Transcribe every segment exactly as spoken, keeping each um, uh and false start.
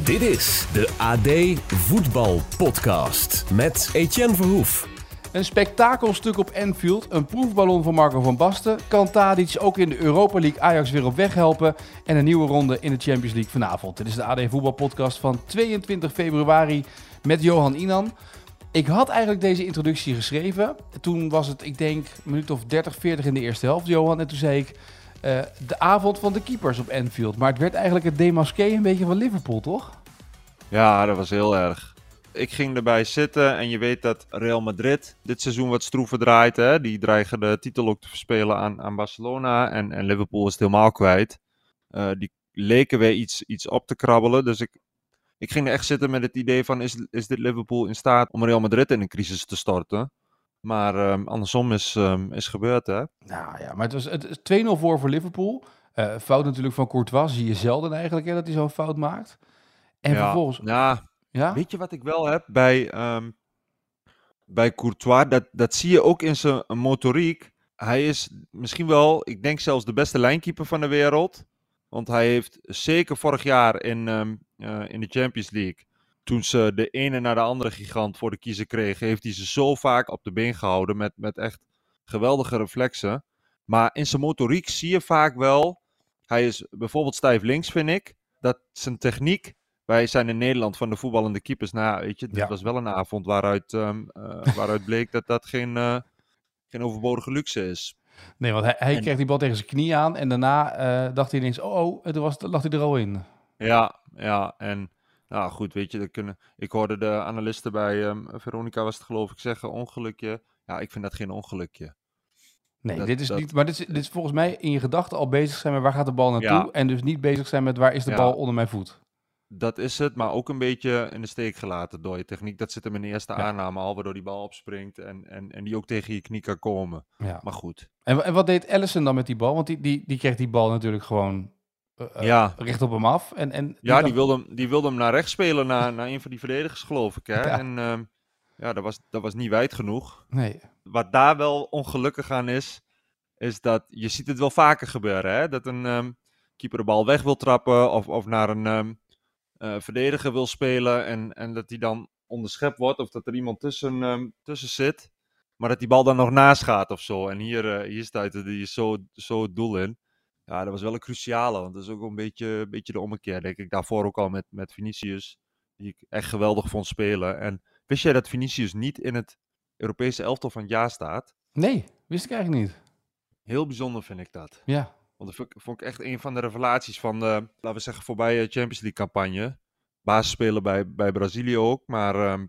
Dit is de A D Voetbal Podcast met Etienne Verhoef. Een spektakelstuk op Anfield, een proefballon van Marco van Basten. Kan Tadic ook in de Europa League Ajax weer op weg helpen? En een nieuwe ronde in de Champions League vanavond. Dit is de A D Voetbal Podcast van tweeëntwintig februari met Johan Inan. Ik had eigenlijk deze introductie geschreven. Toen was het, ik denk, een minuut of dertig, veertig in de eerste helft, Johan. En toen zei ik, uh, de avond van de keepers op Anfield. Maar het werd eigenlijk het démasqué een beetje van Liverpool, toch? Ja, dat was heel erg. Ik ging erbij zitten en je weet dat Real Madrid dit seizoen wat stroever draait. Hè? Die dreigen de titel ook te verspelen aan, aan Barcelona. En, en Liverpool is het helemaal kwijt. Uh, die leken weer iets, iets op te krabbelen. Dus ik, ik ging er echt zitten met het idee van, is, is dit Liverpool in staat om Real Madrid in een crisis te storten? Maar um, andersom is, um, is gebeurd, hè? Nou ja, maar het was, het is twee nul voor voor Liverpool. Uh, fout natuurlijk van Courtois, zie je zelden eigenlijk, hè, dat hij zo'n fout maakt. En ja, vervolgens... Ja, ja? Weet je wat ik wel heb bij, um, bij Courtois? Dat, dat zie je ook in zijn motoriek. Hij is misschien wel, ik denk zelfs de beste lijnkeeper van de wereld. Want hij heeft zeker vorig jaar in, um, uh, in de Champions League, toen ze de ene naar de andere gigant voor de kiezer kregen, heeft hij ze zo vaak op de been gehouden met, met echt geweldige reflexen. Maar in zijn motoriek zie je vaak wel, hij is bijvoorbeeld stijf links, vind ik, dat zijn techniek... Wij zijn in Nederland van de voetballende keepers. Nou, weet je, dit ja. was wel een avond waaruit, um, uh, waaruit bleek dat dat geen, uh, geen overbodige luxe is. Nee, want hij, hij en... kreeg die bal tegen zijn knie aan en daarna uh, dacht hij ineens, oh, oh, toen was, lag hij er al in. Ja, ja, en nou goed, weet je, dat kunnen... ik hoorde de analisten bij um, Veronica, was het geloof ik, zeggen, ongelukje. Ja, ik vind dat geen ongelukje. Nee, dat, dit is dat... niet, maar dit is, dit is volgens mij in je gedachten al bezig zijn met waar gaat de bal naartoe. Ja. En dus niet bezig zijn met waar is de ja. bal onder mijn voet. Dat is het, maar ook een beetje in de steek gelaten door je techniek. Dat zit hem in de eerste ja. aanname al, waardoor die bal opspringt en, en, en die ook tegen je knie kan komen. Ja. Maar goed. En, en wat deed Alisson dan met die bal? Want die, die, die kreeg die bal natuurlijk gewoon uh, ja. recht op hem af. En, en die ja, dacht... die, wilde hem, die wilde hem naar rechts spelen, naar, naar een van die verdedigers geloof ik. Hè? Ja. En uh, ja, dat was, dat was niet wijd genoeg. Nee. Wat daar wel ongelukkig aan is, is dat je ziet het wel vaker gebeuren. Hè? Dat een um, keeper de bal weg wil trappen of, of naar een... Um, Uh, verdediger wil spelen en, en dat die dan onderschept wordt of dat er iemand tussen, um, tussen zit, maar dat die bal dan nog naast gaat of zo. En hier, uh, hier stuitte die zo, zo het doel in. Ja, dat was wel een cruciale, want dat is ook een beetje, een beetje de ommekeer, denk ik. Daarvoor ook al met, met Vinicius, die ik echt geweldig vond spelen. En wist jij dat Vinicius niet in het Europese elftal van het jaar staat? Nee, wist ik eigenlijk niet. Heel bijzonder vind ik dat. Ja. Want dat vond ik echt een van de revelaties van de, laten we zeggen, voorbije Champions League campagne. Basisspeler bij, bij Brazilië ook, maar um,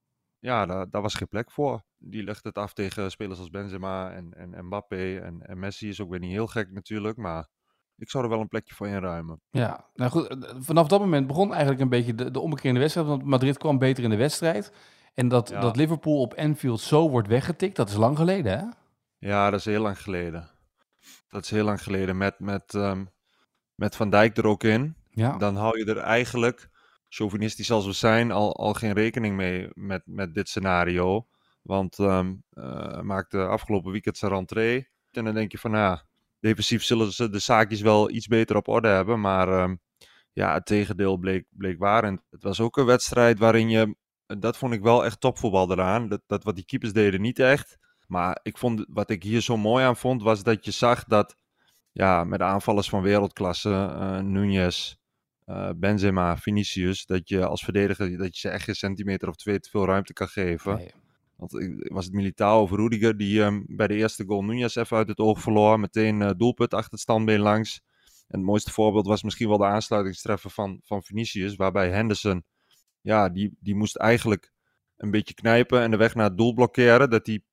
ja, daar, daar was geen plek voor. Die legt het af tegen spelers als Benzema en, en Mbappé en, en Messi is ook weer niet heel gek natuurlijk, maar ik zou er wel een plekje voor inruimen. Ja, nou goed, vanaf dat moment begon eigenlijk een beetje de, de ommekeerde wedstrijd, want Madrid kwam beter in de wedstrijd. En dat, ja. dat Liverpool op Anfield zo wordt weggetikt, dat is lang geleden, hè? Ja, dat is heel lang geleden. Dat is heel lang geleden, met, met, um, met Van Dijk er ook in. Ja. Dan hou je er eigenlijk, chauvinistisch als we zijn, al, al geen rekening mee met, met dit scenario. Want um, uh, maakte afgelopen weekend zijn rentree. En dan denk je van, nou, defensief zullen ze de zaakjes wel iets beter op orde hebben. Maar um, ja, het tegendeel bleek, bleek waar. En het was ook een wedstrijd waarin je, dat vond ik wel echt topvoetbal eraan. Dat, dat wat die keepers deden niet echt. Maar ik vond, wat ik hier zo mooi aan vond, was dat je zag dat, ja, met aanvallers van wereldklasse, uh, Núñez, uh, Benzema, Vinicius, dat je als verdediger, dat je ze echt een centimeter of twee te veel ruimte kan geven. Nee. Want was het Militao of Rudiger die um, bij de eerste goal Núñez even uit het oog verloor, meteen uh, doelpunt achter het standbeen langs. En het mooiste voorbeeld was misschien wel de aansluitingstreffer van, van Vinicius, waarbij Henderson, ja, die, die moest eigenlijk een beetje knijpen en de weg naar het doel blokkeren, dat hij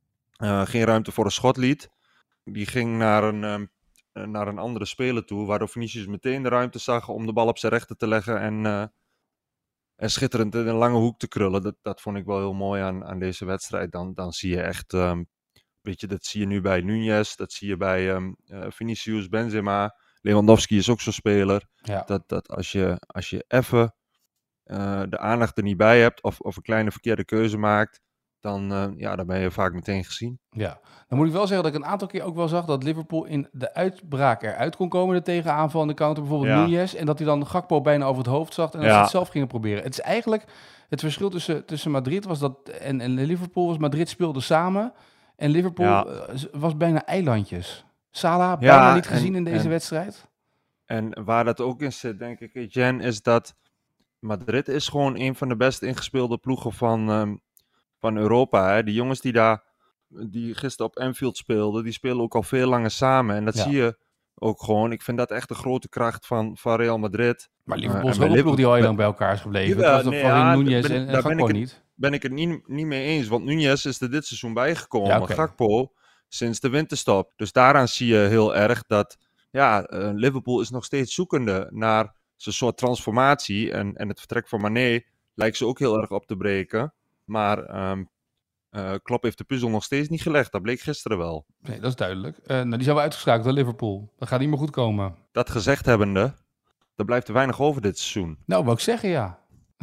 Uh, geen ruimte voor een schot liet. Die ging naar een, um, naar een andere speler toe, waardoor Vinicius meteen de ruimte zag om de bal op zijn rechter te leggen en, uh, en schitterend in een lange hoek te krullen. Dat, dat vond ik wel heel mooi aan, aan deze wedstrijd. Dan, dan zie je echt, um, weet je, dat zie je nu bij Núñez, dat zie je bij um, uh, Vinicius, Benzema. Lewandowski is ook zo'n speler. Ja. Dat, dat als je, als je even uh, de aandacht er niet bij hebt of, of een kleine verkeerde keuze maakt, dan, uh, ja, dan ben je vaak meteen gezien. Ja, dan moet ik wel zeggen dat ik een aantal keer ook wel zag dat Liverpool in de uitbraak eruit kon komen, de tegenaanval aan de counter, bijvoorbeeld ja. Nunez, en dat hij dan Gakpo bijna over het hoofd zag en dat ja. ze het zelf gingen proberen. Het is eigenlijk het verschil tussen, tussen Madrid was dat en, en Liverpool was Madrid speelde samen en Liverpool ja. was bijna eilandjes. Salah bijna ja, niet gezien en, in deze en, wedstrijd. En waar dat ook in zit, denk ik, Jen, is dat Madrid is gewoon een van de best ingespeelde ploegen van, um, van Europa. Hè. Die jongens die daar, die gisteren op Anfield speelden, die spelen ook al veel langer samen. En dat ja. zie je ook gewoon. Ik vind dat echt de grote kracht van, van Real Madrid. Maar Liverpool is uh, ook een ploeg die al heel lang bij elkaar is gebleven. Ja, het was nee, van ja, Nunez ben, en, en Gakpo niet. Ben ik het niet, niet mee eens, want Nunez is er dit seizoen bijgekomen. Ja, okay. Gakpo sinds de winterstop. Dus daaraan zie je heel erg dat ja, uh, Liverpool is nog steeds zoekende naar zijn soort transformatie. En, en het vertrek van Mané lijkt ze ook heel erg op te breken. Maar um, uh, Klopp heeft de puzzel nog steeds niet gelegd. Dat bleek gisteren wel. Nee, dat is duidelijk. Uh, nou, die zijn we uitgeschakeld door Liverpool. Dat gaat niet meer goed komen. Dat gezegd hebbende, er blijft er weinig over dit seizoen. Nou, wou ik zeggen, ja.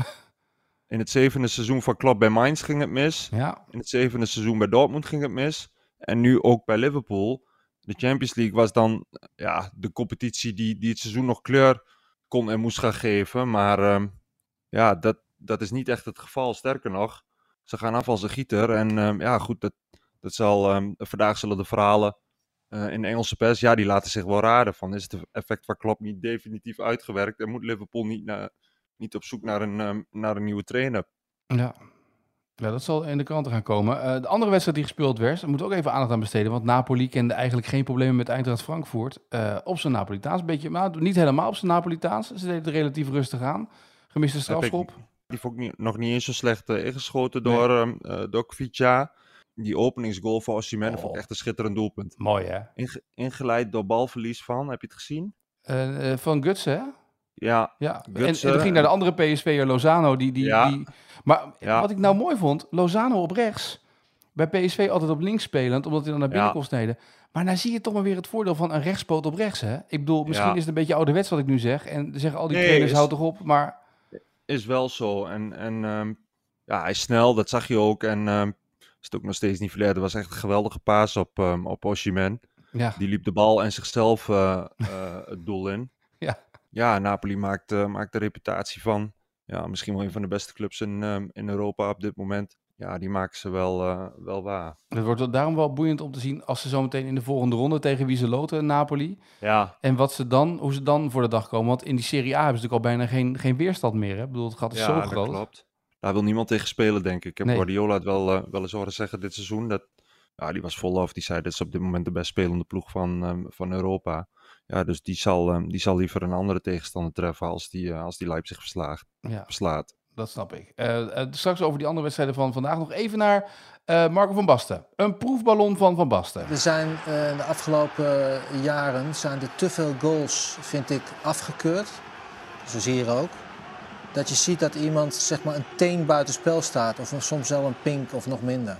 In het zevende seizoen van Klopp bij Mainz ging het mis. Ja. In het zevende seizoen bij Dortmund ging het mis. En nu ook bij Liverpool. De Champions League was dan ja, de competitie die, die het seizoen nog kleur kon en moest gaan geven. Maar um, ja, dat, dat is niet echt het geval. Sterker nog, ze gaan af als een gieter. En um, ja, goed, dat, dat zal, um, vandaag zullen de verhalen uh, in de Engelse pers, ja, die laten zich wel raden van. Is het effect van Klopp niet definitief uitgewerkt? En moet Liverpool niet, na, niet op zoek naar een, um, naar een nieuwe trainer? Ja. Ja, dat zal in de kranten gaan komen. Uh, de andere wedstrijd die gespeeld werd, daar moeten we ook even aandacht aan besteden. Want Napoli kende eigenlijk geen problemen met Eintracht Frankfurt. Uh, op zijn Napolitaans, een beetje, maar niet helemaal op zijn Napolitaans. Ze deden het relatief rustig aan. Gemiste strafschop. Ik, die vond ik niet, nog niet eens zo slecht uh, ingeschoten door, nee. uh, door Kvicha. Die openingsgoal voor Osimhen oh. vond ik echt een schitterend doelpunt. Mooi, hè? Inge, ingeleid door balverlies van, heb je het gezien? Uh, uh, van Gutsen, hè? Ja, ja. En, en dan ging naar de andere P S V'er Lozano. Die, die, ja. die... Maar ja. wat ik nou mooi vond, Lozano op rechts. Bij P S V altijd op links spelend, omdat hij dan naar binnen ja. kon snijden. Maar nou zie je toch maar weer het voordeel van een rechtspoot op rechts. Hè? Ik bedoel, misschien ja. is het een beetje ouderwets wat ik nu zeg. En zeggen al die nee, trainers, is, houd toch op. Maar... Is wel zo. En, en um, ja, hij is snel, dat zag je ook. En um, is het ook nog steeds niet verleerd. Er was echt een geweldige paas op, um, op Osimhen. Ja. Die liep de bal en zichzelf uh, uh, het doel in. Ja. Ja, Napoli maakt, uh, maakt de reputatie van ja, misschien wel een van de beste clubs in, um, in Europa op dit moment. Ja, die maken ze wel, uh, wel waar. Het wordt daarom wel boeiend om te zien als ze zo meteen in de volgende ronde tegen wie ze loten, Napoli. Ja. En wat ze dan, hoe ze dan voor de dag komen. Want in die Serie A hebben ze natuurlijk al bijna geen, geen weerstand meer. Hè? Ik bedoel, het gat is ja, zo dat groot. Klopt. Daar wil niemand tegen spelen, denk ik. Ik heb nee. Guardiola het wel, uh, wel eens horen zeggen dit seizoen. Dat, ja, die was vol af. Die zei, dit is op dit moment de best spelende ploeg van, um, van Europa. Ja, dus die zal, um, die zal liever een andere tegenstander treffen als die, uh, als die Leipzig verslaagt, ja. verslaat. Dat snap ik. Uh, uh, straks over die andere wedstrijden van vandaag nog even naar uh, Marco van Basten. Een proefballon van Van Basten. Er zijn uh, de afgelopen jaren zijn er te veel goals, vind ik, afgekeurd. Zo zie je ook. Dat je ziet dat iemand zeg maar een teen buitenspel staat. Of soms wel een pink of nog minder.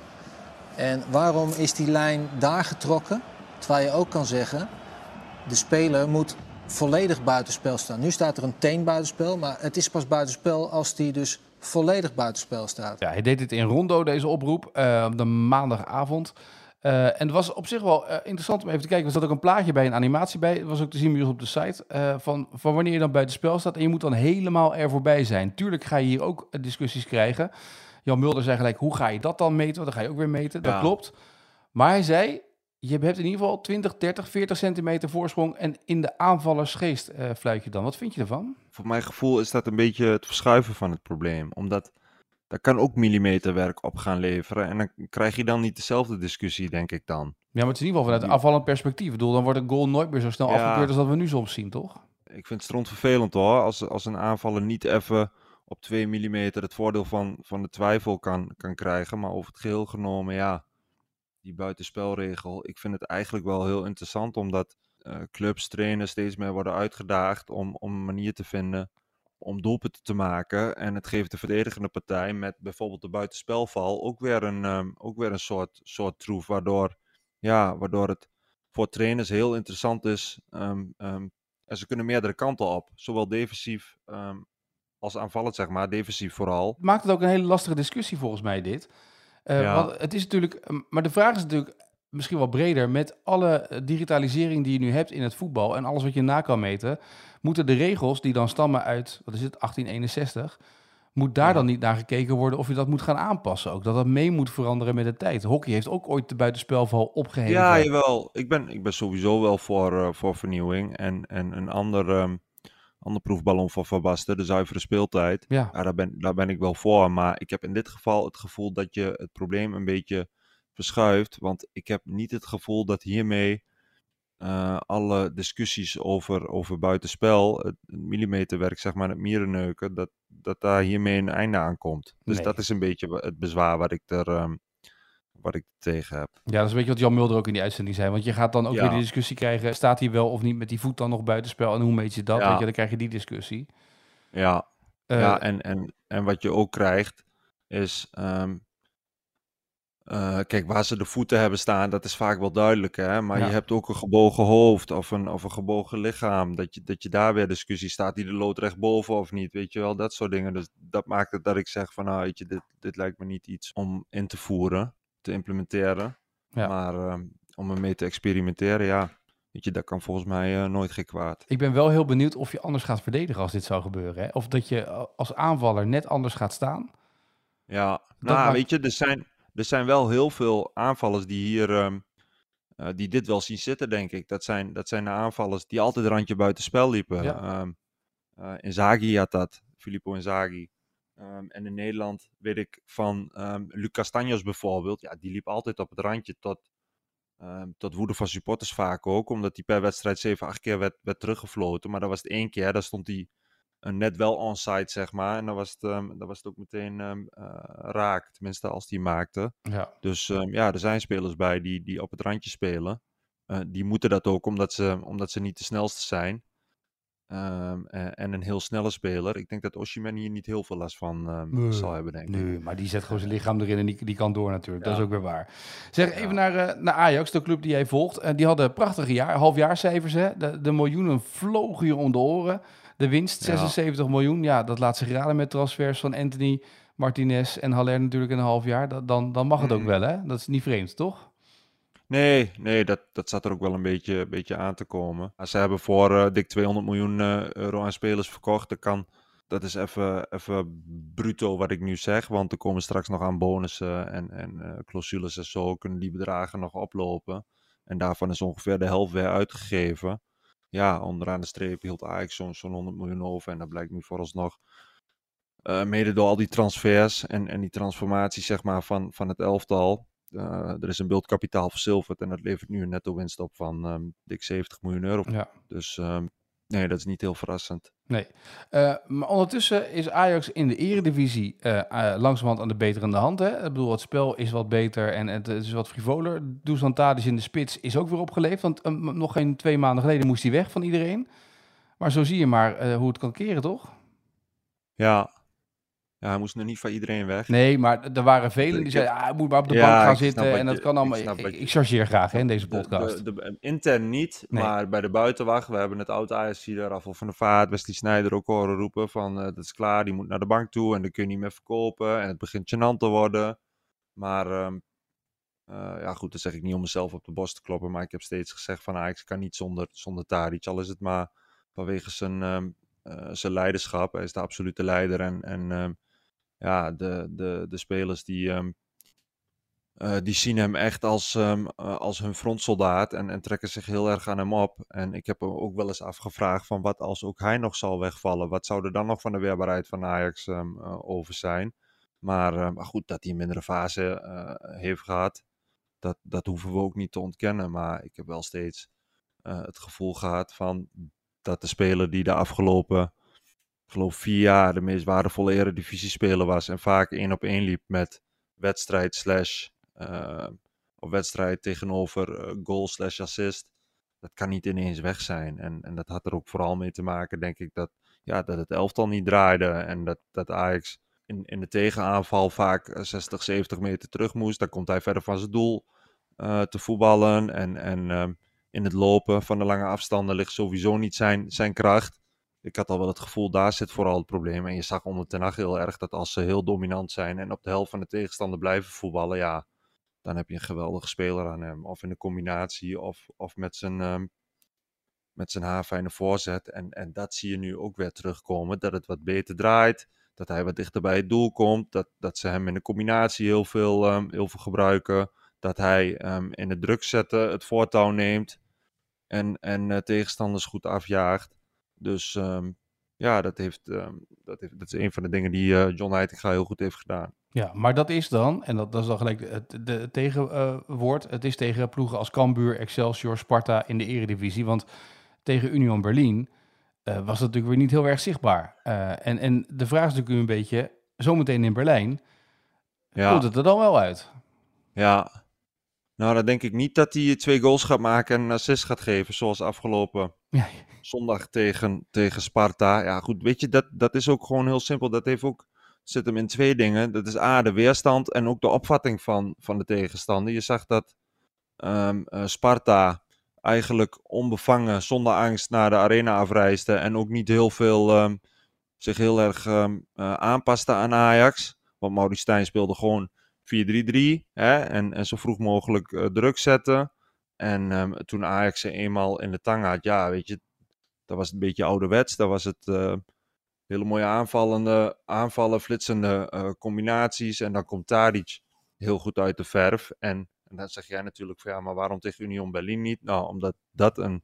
En waarom is die lijn daar getrokken? Terwijl je ook kan zeggen, de speler moet volledig buitenspel staan. Nu staat er een teen buitenspel, maar het is pas buitenspel als die dus volledig buitenspel staat. Ja, hij deed dit in Rondo, deze oproep, uh, op de maandagavond. Uh, en het was op zich wel uh, interessant om even te kijken. Er zat ook een plaatje bij, een animatie bij. Het was ook te zien bij ons op de site. Uh, van, van wanneer je dan buitenspel staat. En je moet dan helemaal er voorbij zijn. Tuurlijk ga je hier ook uh, discussies krijgen. Jan Mulder zei gelijk, hoe ga je dat dan meten? Want dan ga je ook weer meten. Ja. Dat klopt. Maar hij zei, je hebt in ieder geval twintig, dertig, veertig centimeter voorsprong. En in de aanvallersgeest uh, fluit je dan. Wat vind je ervan? Voor mijn gevoel is dat een beetje het verschuiven van het probleem. Omdat daar kan ook millimeterwerk op gaan leveren. En dan krijg je dan niet dezelfde discussie, denk ik dan. Ja, maar het is in ieder geval vanuit een afvallend perspectief. Ik bedoel, dan wordt een goal nooit meer zo snel ja. afgekeurd als dat we nu soms zien, toch? Ik vind het strontvervelend hoor. Als, als een aanvaller niet even op twee millimeter het voordeel van, van de twijfel kan, kan krijgen. Maar over het geheel genomen, ja, die buitenspelregel. Ik vind het eigenlijk wel heel interessant, omdat uh, clubs, trainers steeds meer worden uitgedaagd om, om een manier te vinden om doelpunten te maken. En het geeft de verdedigende partij met bijvoorbeeld de buitenspelval ook weer een, um, ook weer een soort, soort troef, waardoor, ja, waardoor het voor trainers heel interessant is. Um, um, en ze kunnen meerdere kanten op, zowel defensief um, als aanvallend, zeg maar, defensief vooral. Het maakt het ook een hele lastige discussie volgens mij, dit. Uh, Ja. want het is natuurlijk, maar de vraag is natuurlijk misschien wel breder. Met alle digitalisering die je nu hebt in het voetbal en alles wat je na kan meten, moeten de regels die dan stammen uit, wat is het, achttien eenenzestig, moet daar Ja. dan niet naar gekeken worden of je dat moet gaan aanpassen ook? Dat dat mee moet veranderen met de tijd. Hockey heeft ook ooit de buitenspelval opgeheven. Ja, jawel. Ik ben, ik ben sowieso wel voor, uh, voor vernieuwing. En, en een ander, um, ander proefballon van Van Basten, de zuivere speeltijd. Ja. Ja, daar, ben, daar ben ik wel voor. Maar ik heb in dit geval het gevoel dat je het probleem een beetje verschuift. Want ik heb niet het gevoel dat hiermee uh, alle discussies over, over buitenspel, het millimeterwerk, zeg maar, het mierenneuken, dat, dat daar hiermee een einde aan komt. Dus Nee. dat is een beetje het bezwaar wat ik er... Um, wat ik tegen heb. Ja, dat is een beetje wat Jan Mulder ook in die uitzending zei. Want je gaat dan ook Ja. weer die discussie krijgen, staat hij wel of niet met die voet dan nog buitenspel en hoe meet je dat? Ja. Weet je, dan krijg je die discussie. Ja, Uh, ja en, en, en wat je ook krijgt is, um, uh, kijk, waar ze de voeten hebben staan, dat is vaak wel duidelijk, hè? Maar Ja. je hebt ook een gebogen hoofd of een, of een gebogen lichaam, dat je, dat je daar weer discussie staat, die de loodrecht boven of niet, weet je wel, dat soort dingen. Dus dat maakt het dat ik zeg van, nou, weet je, dit, dit lijkt me niet iets om in te voeren, te implementeren, Ja. maar um, om ermee te experimenteren, ja, weet je, dat kan volgens mij uh, nooit geen kwaad. Ik ben wel heel benieuwd of je anders gaat verdedigen als dit zou gebeuren. Hè? Of dat je als aanvaller net anders gaat staan. Ja, Dat nou, maakt- weet je, er zijn, er zijn wel heel veel aanvallers die hier, um, uh, die dit wel zien zitten, denk ik. Dat zijn, dat zijn de aanvallers die altijd randje buitenspel liepen. Ja. Um, uh, Inzaghi had dat, Filippo Inzaghi. Um, en in Nederland weet ik van um, Luc Castanjos bijvoorbeeld. Ja, die liep altijd op het randje tot, um, tot woede van supporters vaak ook. Omdat hij per wedstrijd zeven, acht keer werd, werd teruggefloten. Maar dat was het één keer, daar stond hij uh, net wel onside, zeg maar. En dan was het, um, dan was het ook meteen um, uh, raak, tenminste als hij maakte. Ja. Dus um, ja, er zijn spelers bij die, die op het randje spelen. Uh, die moeten dat ook, omdat ze, omdat ze niet de snelste zijn. Um, en, en een heel snelle speler. Ik denk dat Osimhen hier niet heel veel last van um, Nee, zal hebben, denk ik. Nee, maar die zet gewoon zijn lichaam erin en die, die kan door natuurlijk. Ja. Dat is ook weer waar. Zeg, even Ja. naar, uh, naar Ajax, de club die jij volgt. Uh, die hadden prachtige jaar, halfjaarcijfers. Hè? De, de miljoenen vlogen je om de oren. De winst, Ja. zesenzeventig miljoen. Ja, dat laat zich raden met transfers van Anthony, Martinez en Haller natuurlijk in een half jaar. Dat, dan, dan mag het ook Mm. wel, hè? Dat is niet vreemd, toch? Nee, nee dat, dat zat er ook wel een beetje, beetje aan te komen. Maar ze hebben voor uh, dik tweehonderd miljoen uh, euro aan spelers verkocht. Dat, kan, dat is even, even bruto wat ik nu zeg. Want er komen straks nog aan bonussen en, en uh, clausules en zo. Kunnen die bedragen nog oplopen. En daarvan is ongeveer de helft weer uitgegeven. Ja, onderaan de streep hield Ajax zo'n zo'n honderd miljoen over. En dat blijkt nu vooralsnog uh, mede door al die transfers en, en die transformatie zeg maar, van, van het elftal. Uh, er is een beeldkapitaal verzilverd en dat levert nu een netto winst op van um, dik zeventig miljoen euro. Ja. Dus um, nee, dat is niet heel verrassend. Nee. Uh, maar ondertussen is Ajax in de eredivisie uh, uh, langzamerhand aan de beterende hand. Hè? Ik bedoel, het spel is wat beter en het is wat frivoler. Dusan Tadic in de spits is ook weer opgeleefd. Want uh, nog geen twee maanden geleden moest hij weg van iedereen. Maar zo zie je maar uh, hoe het kan keren, toch? Ja. Ja, hij moest nog niet van iedereen weg. Nee, maar er waren velen die zeiden, ah, hij moet maar op de ja, bank gaan zitten. En dat je, kan allemaal. Ik, ik, ik, ik chargeer graag hè, in deze podcast. De, de, de, intern niet, nee. Maar bij de buitenwacht. We hebben het oud Ajax hier, Rafael van der Vaart, Wesley Sneijder ook horen roepen van, uh, dat is klaar, die moet naar de bank toe en dan kun je niet meer verkopen. En het begint gênant te worden. Maar um, uh, ja goed, dat zeg ik niet om mezelf op de borst te kloppen. Maar ik heb steeds gezegd van Ajax kan niet zonder, zonder Tadic. Al is het maar vanwege zijn, um, uh, zijn leiderschap. Hij is de absolute leider en... en um, ja, de, de, de spelers die, um, uh, die zien hem echt als, um, uh, als hun frontsoldaat en, en trekken zich heel erg aan hem op. En ik heb hem ook wel eens afgevraagd van wat als ook hij nog zal wegvallen. Wat zou er dan nog van de weerbaarheid van Ajax um, uh, over zijn? Maar, uh, maar goed, dat hij een mindere fase uh, heeft gehad, dat, dat hoeven we ook niet te ontkennen. Maar ik heb wel steeds uh, het gevoel gehad van dat de speler die de afgelopen... ik geloof vier jaar de meest waardevolle eredivisiespeler was. En vaak één op één liep met wedstrijd slash... Uh, of wedstrijd tegenover uh, goal slash assist. Dat kan niet ineens weg zijn. En, en dat had er ook vooral mee te maken, denk ik, dat, ja, dat het elftal niet draaide. En dat, dat Ajax in, in de tegenaanval vaak zestig, zeventig meter terug moest. Dan komt hij verder van zijn doel uh, te voetballen. En, en uh, in het lopen van de lange afstanden ligt sowieso niet zijn, zijn kracht. ik had al wel het gevoel, daar zit vooral het probleem. En je zag onder Ten Hag heel erg dat als ze heel dominant zijn en op de helft van de tegenstander blijven voetballen, ja, dan heb je een geweldige speler aan hem. Of in de combinatie, of, of met zijn, um, met zijn haarfijne voorzet. En, en dat zie je nu ook weer terugkomen, dat het wat beter draait. Dat hij wat dichter bij het doel komt. Dat, dat ze hem in de combinatie heel veel, um, heel veel gebruiken. Dat hij um, in het druk zetten het voortouw neemt. En, en uh, tegenstanders goed afjaagt. Dus um, ja, dat, heeft, um, dat, heeft, dat is een van de dingen die uh, John Heitinga heel goed heeft gedaan. Ja, maar dat is dan, en dat, dat is dan gelijk het, de, het tegenwoord, uh, het is tegen ploegen als Cambuur, Excelsior, Sparta in de Eredivisie. Want tegen Union Berlin uh, was dat natuurlijk weer niet heel erg zichtbaar. Uh, en, en de vraag is natuurlijk een beetje, zometeen in Berlijn, ja. Komt het er dan wel uit? Ja, nou dan denk ik niet dat hij twee goals gaat maken en een assist gaat geven, zoals afgelopen ja. zondag tegen, tegen Sparta. Ja goed, weet je, dat, dat is ook gewoon heel simpel. Dat heeft ook, zit hem in twee dingen. Dat is A, de weerstand en ook de opvatting van, van de tegenstander. Je zag dat um, uh, Sparta eigenlijk onbevangen, zonder angst naar de arena afreisde en ook niet heel veel, um, zich heel erg um, uh, aanpaste aan Ajax. Want Maurice Stijn speelde gewoon vier drie drie hè, en, en zo vroeg mogelijk uh, druk zetten. En um, toen Ajax ze eenmaal in de tang had, ja, weet je, dat was een beetje ouderwets. Dat was het uh, hele mooie aanvallende, aanvallen, flitsende uh, combinaties. En dan komt Tadic heel goed uit de verf. En, en dan zeg jij natuurlijk van ja, maar waarom tegen Union Berlin niet? Nou, omdat dat een,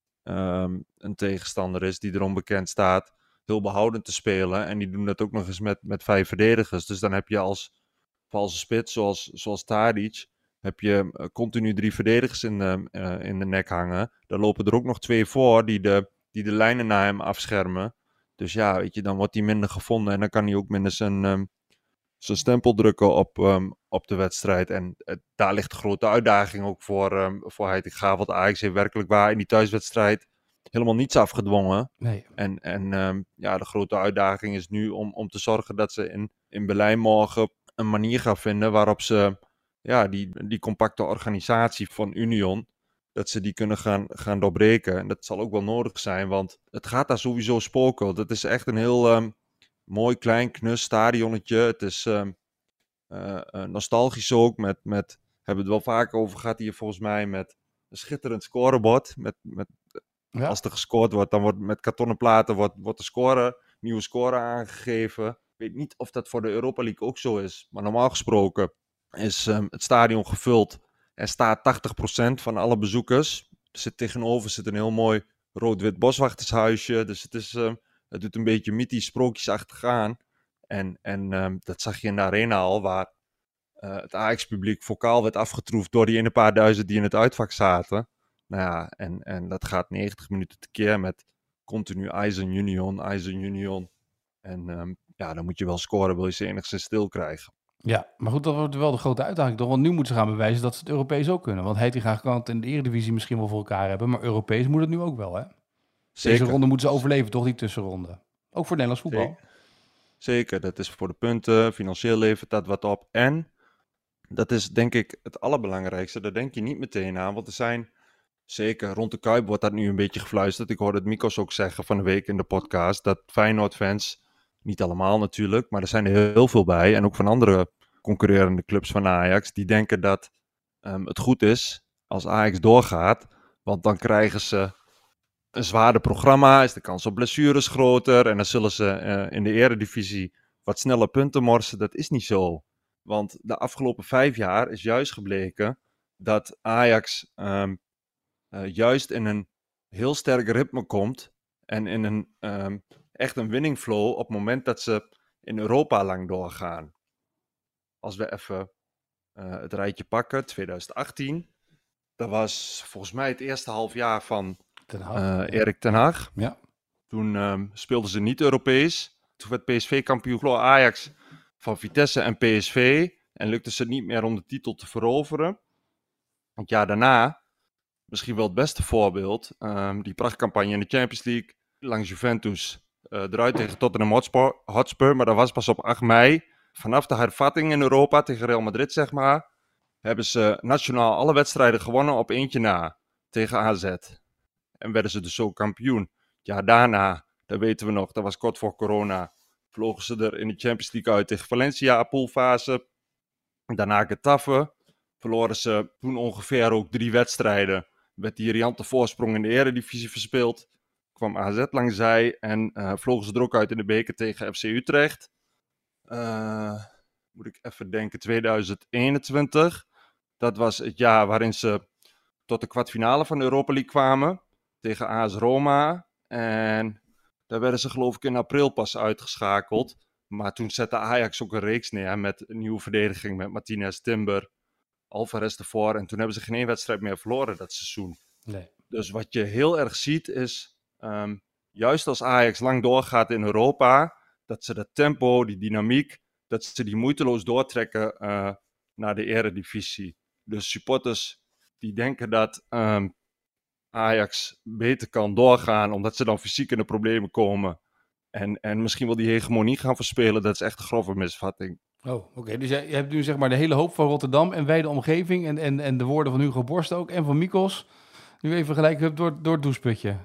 um, een tegenstander is die erom bekend staat heel behoudend te spelen. En die doen dat ook nog eens met, met vijf verdedigers. Dus dan heb je als valse spits, zoals, zoals Tadic, heb je uh, continu drie verdedigers in de, uh, in de nek hangen. Daar lopen er ook nog twee voor die de, die de lijnen naar hem afschermen. Dus ja, weet je, dan wordt hij minder gevonden en dan kan hij ook minder zijn, um, zijn stempel drukken op, um, op de wedstrijd. En uh, daar ligt de grote uitdaging ook voor, um, voor Heitinga. Want Ajax heeft werkelijk waar in die thuiswedstrijd helemaal niets afgedwongen. Nee. En, en um, ja, de grote uitdaging is nu om, om te zorgen dat ze in, in Berlijn morgen een manier gaan vinden waarop ze ja, die, die compacte organisatie van Union, dat ze die kunnen gaan, gaan doorbreken. En dat zal ook wel nodig zijn, want het gaat daar sowieso spoken. Het is echt een heel um, mooi, klein, knus stadionnetje. Het is um, uh, uh, nostalgisch ook, met, met, hebben we het wel vaker over gehad hier volgens mij, met een schitterend scorebord. Met, met, ja. Als er gescoord wordt, dan wordt met kartonnen platen wordt, wordt de score, nieuwe score aangegeven. Ik weet niet of dat voor de Europa League ook zo is. Maar normaal gesproken is um, het stadion gevuld. Er staat tachtig procent van alle bezoekers. Er zit tegenover zit een heel mooi rood-wit boswachtershuisje. Dus het, is, um, het doet een beetje mythisch sprookjesachtig aan. En, en um, dat zag je in de arena al, waar uh, het Ajax-publiek vocaal werd afgetroefd door die ene paar duizend die in het uitvak zaten. Nou ja, en, en dat gaat negentig minuten tekeer met continu Eisen Union, Eisen Union. En um, ja, dan moet je wel scoren, wil je ze enigszins stil krijgen. Ja, maar goed, dat wordt wel de grote uitdaging toch? Want nu moeten ze gaan bewijzen dat ze het Europees ook kunnen. Want Heitinga kan het in de Eredivisie misschien wel voor elkaar hebben, maar Europees moet het nu ook wel, hè? Zeker. Deze ronde moeten ze overleven, toch? Die tussenronde. Ook voor Nederlands voetbal. Zeker. Zeker, dat is voor de punten. Financieel levert dat wat op. En dat is denk ik het allerbelangrijkste. Daar denk je niet meteen aan, want er zijn... Zeker, rond de Kuip wordt dat nu een beetje gefluisterd. Ik hoorde het Mikos ook zeggen van de week in de podcast, dat Feyenoord-fans, niet allemaal natuurlijk, maar er zijn er heel veel bij, en ook van andere concurrerende clubs van Ajax, die denken dat um, het goed is als Ajax doorgaat, want dan krijgen ze een zwaarder programma, is de kans op blessures groter, en dan zullen ze uh, in de Eredivisie wat sneller punten morsen. Dat is niet zo, want de afgelopen vijf jaar is juist gebleken dat Ajax... Um, Uh, juist in een heel sterk ritme komt en in een um, echt een winning flow op het moment dat ze in Europa lang doorgaan. Als we even uh, het rijtje pakken, twintig achttien, dat was volgens mij het eerste half jaar van Ten Hag, uh, Erik ten Hag. Ja. Toen um, speelden ze niet Europees. Toen werd P S V kampioen, geloof Ajax van Vitesse en P S V. En lukte ze niet meer om de titel te veroveren. Het jaar daarna... Misschien wel het beste voorbeeld. Um, die prachtcampagne in de Champions League. Langs Juventus. Uh, eruit tegen Tottenham Hotspur, Hotspur. Maar dat was pas op acht mei. Vanaf de hervatting in Europa tegen Real Madrid, zeg maar. Hebben ze nationaal alle wedstrijden gewonnen op eentje na. Tegen A Z. En werden ze dus zo kampioen. Ja, daarna Dat weten we nog. Dat was kort voor corona. Vlogen ze er in de Champions League uit tegen Valencia, poolfase. Daarna Getafe. Verloren ze toen ongeveer ook drie wedstrijden. Werd die riante voorsprong in de Eredivisie verspeeld. Kwam A Z langs zij en uh, vlogen ze er ook uit in de beker tegen F C Utrecht. Uh, moet ik even denken, tweeduizend eenentwintig. Dat was het jaar waarin ze tot de kwartfinale van de Europa League kwamen. Tegen A S Roma. En daar werden ze geloof ik in april pas uitgeschakeld. Maar toen zette Ajax ook een reeks neer met een nieuwe verdediging met Martinez, Timber, Alvarez ervoor. En toen hebben ze geen één wedstrijd meer verloren dat seizoen. Nee. Dus wat je heel erg ziet is, um, juist als Ajax lang doorgaat in Europa, dat ze dat tempo, die dynamiek, dat ze die moeiteloos doortrekken uh, naar de Eredivisie. Dus supporters die denken dat um, Ajax beter kan doorgaan, omdat ze dan fysiek in de problemen komen. En, en misschien wel die hegemonie gaan verspelen, dat is echt een grove misvatting. Oh, oké. Okay. Dus jij, je hebt nu zeg maar de hele hoop van Rotterdam en wijde omgeving en, en, en de woorden van Hugo Borst ook en van Mikkels nu even gelijk hebt door, door het doucheputje.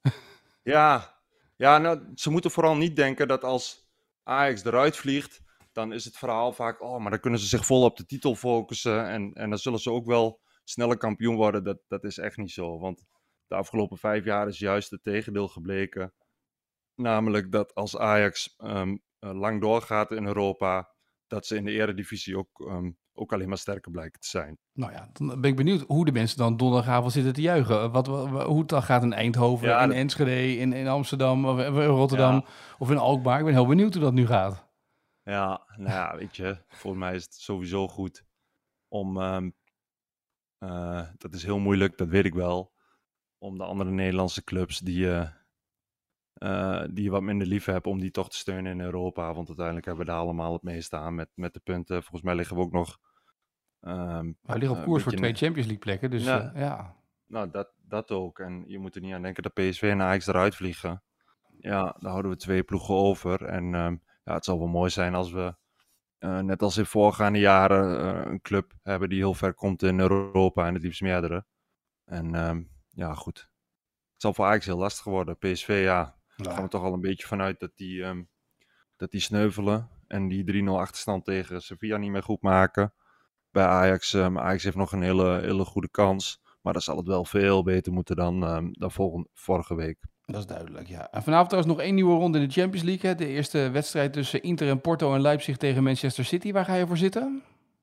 Ja, ja nou, ze moeten vooral niet denken dat als Ajax eruit vliegt, dan is het verhaal vaak, oh, maar dan kunnen ze zich vol op de titel focussen en, en dan zullen ze ook wel sneller kampioen worden. Dat, dat is echt niet zo, want de afgelopen vijf jaar is juist het tegendeel gebleken. Namelijk dat als Ajax um, lang doorgaat in Europa, dat ze in de Eredivisie ook, um, ook alleen maar sterker blijken te zijn. Nou ja, dan ben ik benieuwd hoe de mensen dan donderdagavond zitten te juichen. Wat, wat, hoe het dan gaat in Eindhoven, ja, in dat... Enschede, in, in Amsterdam, of in Rotterdam ja. of in Alkmaar. Ik ben heel benieuwd hoe dat nu gaat. Ja, nou ja, weet je, volgens mij is het sowieso goed om, um, uh, dat is heel moeilijk, dat weet ik wel, om de andere Nederlandse clubs die je... Uh, Uh, die je wat minder lief hebt, om die toch te steunen in Europa. Want uiteindelijk hebben we daar allemaal het meeste aan met, met de punten. Volgens mij liggen we ook nog... Um, we liggen op koers uh, voor twee Champions League plekken, dus ja. Uh, ja. Nou, dat, dat ook. En je moet er niet aan denken dat P S V en Ajax eruit vliegen. Ja, dan houden we twee ploegen over. En um, ja, het zal wel mooi zijn als we, uh, net als in voorgaande jaren, uh, een club hebben die heel ver komt in Europa en het liefst meerdere. En um, ja, goed. Het zal voor Ajax heel lastig worden. P S V, ja... Daar gaan we toch al een beetje vanuit dat die, um, dat die sneuvelen en die drie nul achterstand tegen Sevilla niet meer goed maken. Bij Ajax, um, Ajax heeft nog een hele, hele goede kans, maar dan zal het wel veel beter moeten dan, um, dan volgende, vorige week. Dat is duidelijk, ja. En vanavond trouwens nog één nieuwe ronde in de Champions League. Hè? De eerste wedstrijd tussen Inter en Porto en Leipzig tegen Manchester City. Waar ga je voor zitten?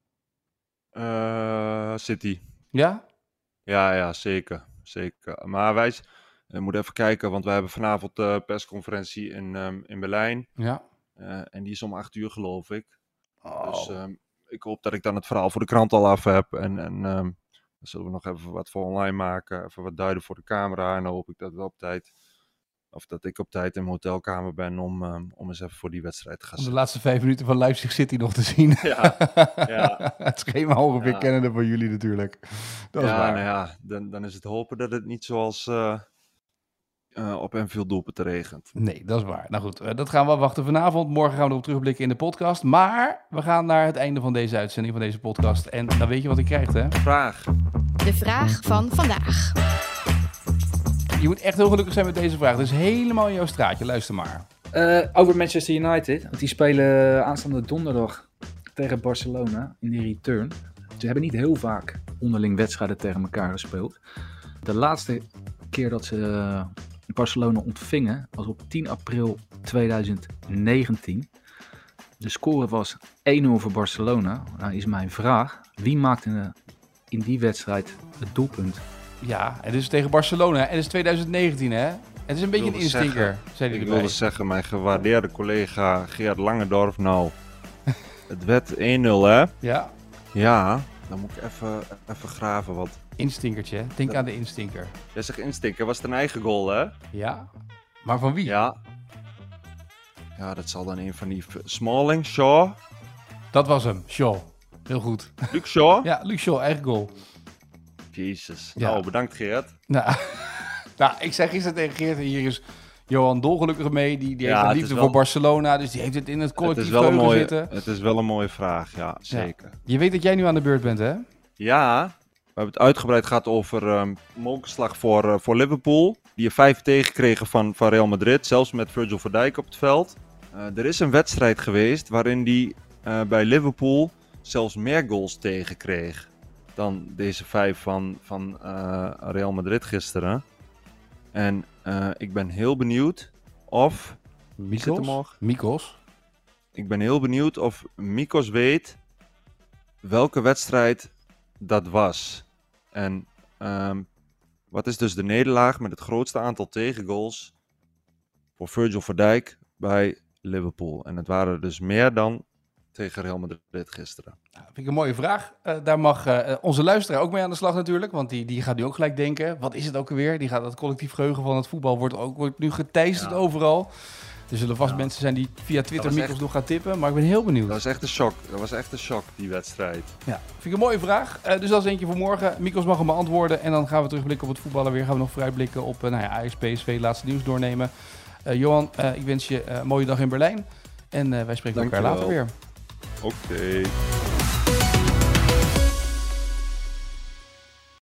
Uh, City. Ja? Ja, ja, zeker. zeker. Maar wij... We moeten even kijken, want wij hebben vanavond de persconferentie in, um, in Berlijn. Ja. Uh, en die is om acht uur, geloof ik. Oh. Dus um, ik hoop dat ik dan het verhaal voor de krant al af heb. En, en um, dan zullen we nog even wat voor online maken. Even wat duiden voor de camera. En dan hoop ik dat we op tijd... Of dat ik op tijd in mijn hotelkamer ben om, um, om eens even voor die wedstrijd te gaan Om de laatste vijf minuten van Leipzig City nog te zien. Ja, ja. Het schema ongeveer ja. kennende van jullie natuurlijk. Dat ja, is waar. Nou ja, dan, dan is het hopen dat het niet zoals... Uh, Uh, op en veel doelpunten regent. Nee, dat is waar. Nou goed, uh, dat gaan we wachten vanavond. Morgen gaan we erop terugblikken in de podcast. Maar we gaan naar het einde van deze uitzending, van deze podcast. En dan weet je wat ik krijg, hè? Vraag. De vraag van vandaag. Je moet echt heel gelukkig zijn met deze vraag. Het is helemaal in jouw straatje. Luister maar. Uh, over Manchester United. Want die spelen aanstaande donderdag tegen Barcelona in de return. Ze hebben niet heel vaak onderling wedstrijden tegen elkaar gespeeld. De laatste keer dat ze... Uh, Barcelona ontvingen was op tien april tweeduizend negentien. De score was één nul voor Barcelona. Nou is mijn vraag, wie maakte in die wedstrijd het doelpunt? Ja, het is tegen Barcelona en het is tweeduizend negentien, hè? Het is een beetje een instinker, zei hij Ik erbij. wilde zeggen, mijn gewaardeerde collega Geert Langendorf, nou, het werd één nul, hè? Ja. Ja, dan moet ik even, even graven, wat. Instinkertje, denk dat... aan de instinker. Jij zegt instinker, was het een eigen goal, hè? Ja, maar van wie? Ja. Ja, dat zal dan een van die... Smalling, Shaw? Dat was hem, Shaw. Heel goed. Luc Shaw? Ja, Luc Shaw, eigen goal. Jezus. Ja. Nou, bedankt Geert. Nou, nou, ik zei gisteren tegen Geert, hier is Johan dolgelukkig mee. Die, die ja, heeft een liefde wel... voor Barcelona, dus die heeft het in het collectief het is wel een mooie, zitten. Het is wel een mooie vraag, ja, zeker. Ja. Je weet dat jij nu aan de beurt bent, hè? Ja, we hebben het uitgebreid gehad over um, mokerslag voor, uh, voor Liverpool. die er vijf tegenkregen van, van Real Madrid, zelfs met Virgil van Dijk op het veld. Uh, er is een wedstrijd geweest waarin hij uh, bij Liverpool zelfs meer goals tegenkreeg dan deze vijf van, van uh, Real Madrid gisteren. En uh, ik ben heel benieuwd of... Mikos? Mikos? Ik ben heel benieuwd of Mikos weet welke wedstrijd dat was. En um, wat is dus de nederlaag met het grootste aantal tegengoals voor Virgil van Dijk bij Liverpool? En het waren er dus meer dan tegen Real Madrid gisteren. Nou, vind ik een mooie vraag. Uh, daar mag uh, onze luisteraar ook mee aan de slag natuurlijk. Want die, die gaat nu ook gelijk denken. Wat is het ook alweer? Die gaat het collectief geheugen van het voetbal wordt, ook, wordt nu geteisterd ja. overal. Er zullen vast ja. mensen zijn die via Twitter Mikos echt... nog gaan tippen. Maar ik ben heel benieuwd. Dat was echt een shock. Dat was echt een shock, die wedstrijd. Ja, vind ik een mooie vraag. Uh, dus dat is eentje voor morgen. Mikos mag hem beantwoorden. En dan gaan we terugblikken op het voetballen weer. Gaan we nog vooruitblikken op uh, nou ja, Ajax, P S V, laatste nieuws doornemen. Uh, Johan, uh, ik wens je uh, een mooie dag in Berlijn. En uh, wij spreken elkaar later weer. Oké. Okay.